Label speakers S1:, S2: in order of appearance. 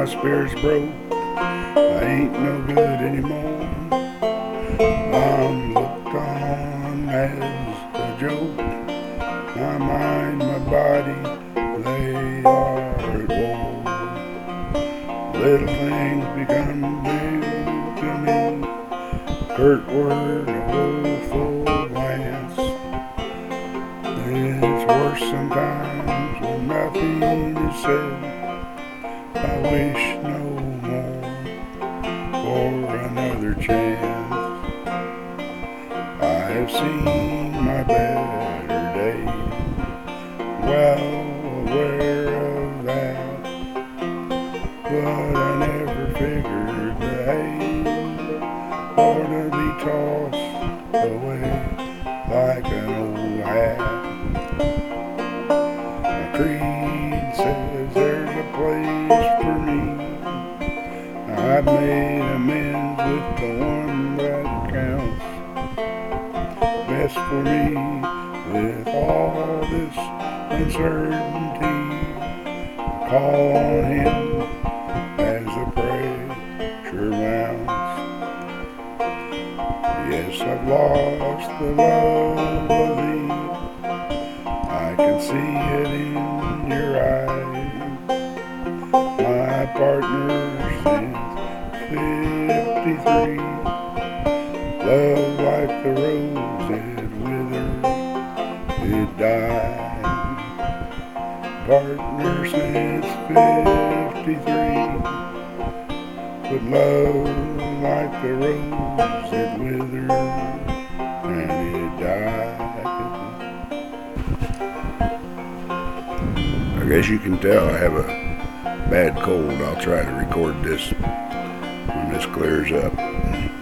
S1: my spirit's broke. I ain't no good anymore. I'm looked on as a joke. My mind, my body, they are at war. Little things become big to me. Curt word, a woeful glance. It's worse sometimes when nothing is said. I wish no more for another chance. I have seen my better days, well aware of that, but I never figured the hate ought to be tossed away like an old hat. My creed says there's a place for me. I've made amends with the one that counts. Best for me with all this uncertainty. Call on him as the pressure mounts. Yes, I've lost the love of thee. I can see it in your eyes. My partner since 53. Love like the rose, it withered, it died. Partner since 53. But love like the rose, it withered and it died. I guess you can tell I have a bad cold. I'll try to record this when this clears up.